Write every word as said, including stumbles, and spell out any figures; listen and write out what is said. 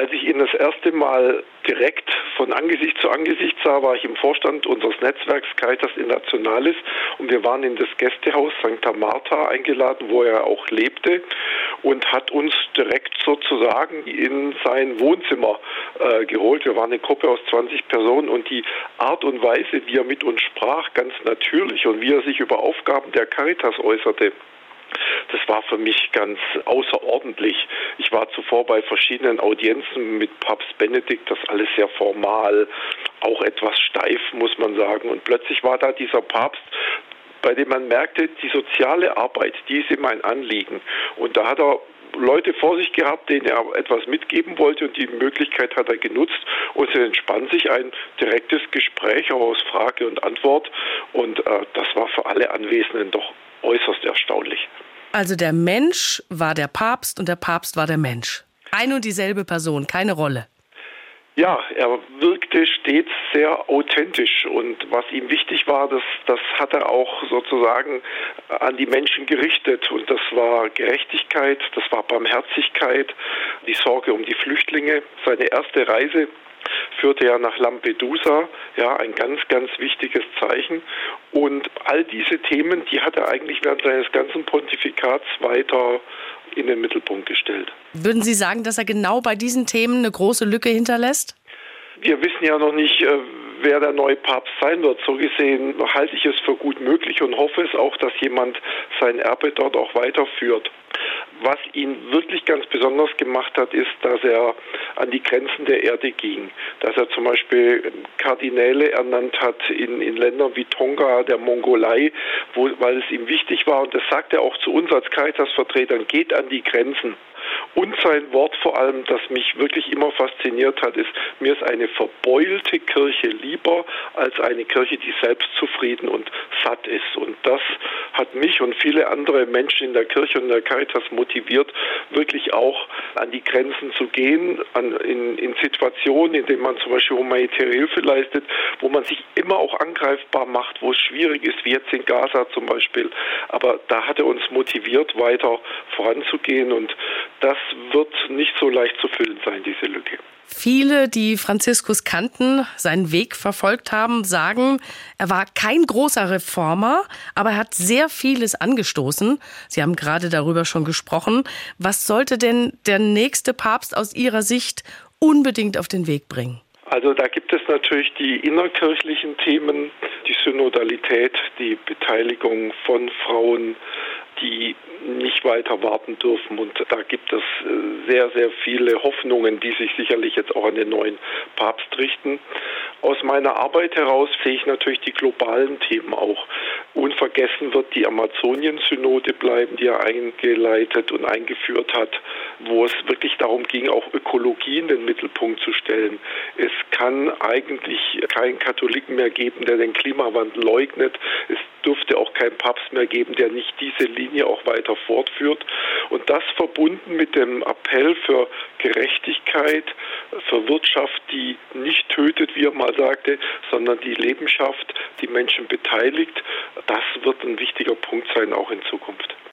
Als ich ihn das erste Mal direkt von Angesicht zu Angesicht sah, war ich im Vorstand unseres Netzwerks Caritas Internationalis und wir waren in das Gästehaus Sancta Marta eingeladen, wo er auch lebte, und hat uns direkt sozusagen in sein Wohnzimmer äh, geholt. Wir waren eine Gruppe aus zwanzig Personen und die Art und Weise, wie er mit uns sprach, ganz natürlich, und wie er sich über Aufgaben der Caritas äußerte, das war für mich ganz außerordentlich. Ich war zuvor bei verschiedenen Audienzen mit Papst Benedikt, das alles sehr formal, auch etwas steif, muss man sagen. Und plötzlich war da dieser Papst, bei dem man merkte, die soziale Arbeit, die ist ihm ein Anliegen. Und da hat er Leute vor sich gehabt, denen er etwas mitgeben wollte, und die Möglichkeit hat er genutzt, und es entspann sich ein direktes Gespräch, auch aus Frage und Antwort, und äh, das war für alle Anwesenden doch äußerst erstaunlich. Also der Mensch war der Papst und der Papst war der Mensch. Ein und dieselbe Person, keine Rolle. Ja, er wirkte stets sehr authentisch, und was ihm wichtig war, das, das hat er auch sozusagen an die Menschen gerichtet, und das war Gerechtigkeit, das war Barmherzigkeit, die Sorge um die Flüchtlinge. Seine erste Reise führte er nach Lampedusa, ja, ein ganz, ganz wichtiges Zeichen. Und all diese Themen, die hat er eigentlich während seines ganzen Pontifikats weiter in den Mittelpunkt gestellt. Würden Sie sagen, dass er genau bei diesen Themen eine große Lücke hinterlässt? Wir wissen ja noch nicht, wer der neue Papst sein wird. So gesehen halte ich es für gut möglich und hoffe es auch, dass jemand sein Erbe dort auch weiterführt. Was ihn wirklich ganz besonders gemacht hat, ist, dass er an die Grenzen der Erde ging. Dass er zum Beispiel Kardinäle ernannt hat in, in Ländern wie Tonga, der Mongolei, wo, weil es ihm wichtig war, und das sagt er auch zu uns als Caritas-Vertretern, geht an die Grenzen. Und sein Wort vor allem, das mich wirklich immer fasziniert hat, ist, mir ist eine verbeulte Kirche lieber als eine Kirche, die selbstzufrieden und satt ist. Und das hat mich und viele andere Menschen in der Kirche und in der Caritas motiviert, wirklich auch an die Grenzen zu gehen, an, in, in Situationen, in denen man zum Beispiel humanitäre Hilfe leistet, wo man sich immer auch angreifbar macht, wo es schwierig ist, wie jetzt in Gaza zum Beispiel. Aber da hat er uns motiviert, weiter voranzugehen, und das wird nicht so leicht zu füllen sein, diese Lücke. Viele, die Franziskus kannten, seinen Weg verfolgt haben, sagen, er war kein großer Reformer, aber er hat sehr vieles angestoßen. Sie haben gerade darüber schon gesprochen. Was sollte denn der nächste Papst aus Ihrer Sicht unbedingt auf den Weg bringen? Also da gibt es natürlich die innerkirchlichen Themen, die Synodalität, die Beteiligung von Frauen, die nicht weiter warten dürfen. Und da gibt es sehr, sehr viele Hoffnungen, die sich sicherlich jetzt auch an den neuen Papst richten. Aus meiner Arbeit heraus sehe ich natürlich die globalen Themen auch. Unvergessen wird die Amazonien-Synode bleiben, die er eingeleitet und eingeführt hat, wo es wirklich darum ging, auch Ökologie in den Mittelpunkt zu stellen. Es kann eigentlich keinen Katholiken mehr geben, der den Klimawandel leugnet. Es dürfte auch keinen Papst mehr geben, der nicht diese Linie auch weiter fortführt. Und das verbunden mit dem Appell für Gerechtigkeit, für Wirtschaft, die nicht tötet, wie er mal sagte, sondern die Leben schafft, die Menschen beteiligt, das wird ein wichtiger Punkt sein, auch in Zukunft.